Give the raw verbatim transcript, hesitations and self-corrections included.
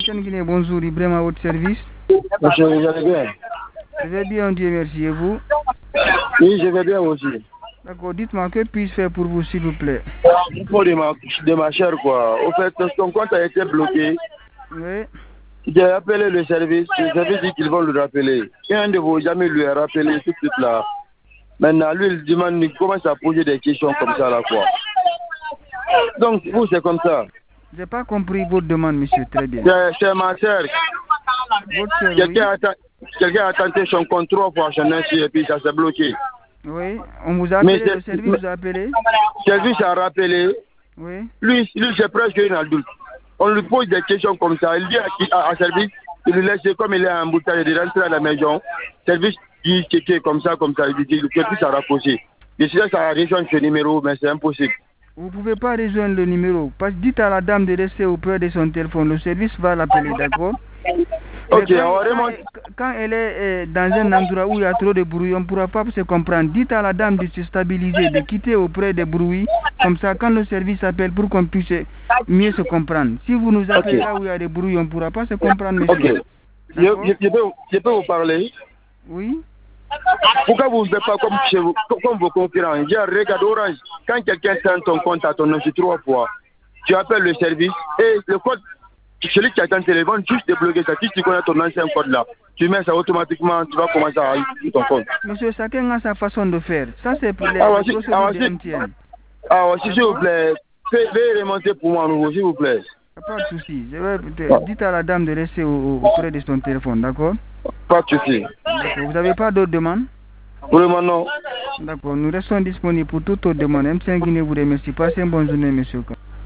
Guinée, bonjour, Ibrahim à votre service. Monsieur, vous allez bien? Je vais bien, Dieu merci. Et vous? Oui, je vais bien aussi. D'accord, dites-moi, que puis-je faire pour vous, s'il vous plaît? Pour de ma, de ma chère, quoi. Au fait, son compte a été bloqué. Oui. J'ai appelé le service. Le service dit qu'ils vont le rappeler. Et un de vos amis lui a rappelé tout de suite là. Maintenant, lui, il demande, il commence à poser des questions comme ça, là, quoi. Donc, vous, c'est comme ça. Je n'ai pas compris votre demande, monsieur, très bien. C'est ma sœur. Votre sœur, oui. Quelqu'un a, quelqu'un a tenté son compte trois fois chez Nancy et puis ça s'est bloqué. Oui, on vous a appelé, le service vous a appelé? Le service a rappelé. Oui. Lui, lui c'est presque un adulte. On lui pose des questions comme ça. Il dit à, à, à service, il lui laisse, comme il est en bouteille, il rentre à la maison. Le service dit que comme ça, comme ça. Il dit, le service a rapproché. Je sais que ça a rejoint ce numéro, mais c'est impossible. Vous ne pouvez pas rejoindre le numéro. Parce que dites à la dame de rester auprès de son téléphone. Le service va l'appeler, d'accord? Ok, quand, on quand, quand elle est euh, dans un endroit où il y a trop de bruit, on ne pourra pas se comprendre. Dites à la dame de se stabiliser, de quitter auprès des bruits. Comme ça, quand le service appelle pour qu'on puisse mieux se comprendre. Si vous nous appelez okay. là où il y a des bruits, on ne pourra pas se comprendre, monsieur. Ok. Je, je, je, peux, je peux vous parler? Oui. Pourquoi vous ne faites pas comme, chez vous, comme vos concurrents? J'ai regardé Orange. Quand quelqu'un tient ton compte à ton nom trois fois, tu appelles le service et le code, celui qui a ton téléphone, juste débloquer ça. Si tu connais ton ancien code là, tu mets ça automatiquement, tu vas commencer à utiliser ton compte. Monsieur, chacun a sa façon de faire. Ça, c'est pour les ah, procédures ah, de M T N. Ah, s'il vous plaît, veuillez remonter pour moi à nouveau, s'il vous plaît. Pas de souci. Je vais te... Dites à la dame de rester au... auprès de son téléphone, d'accord? Pas de souci. Vous n'avez pas d'autres demandes? Pour le moment, non. D'accord, nous restons disponibles pour toute autre demande. M cinq Guinée vous remercie. Passez une bonne journée, monsieur.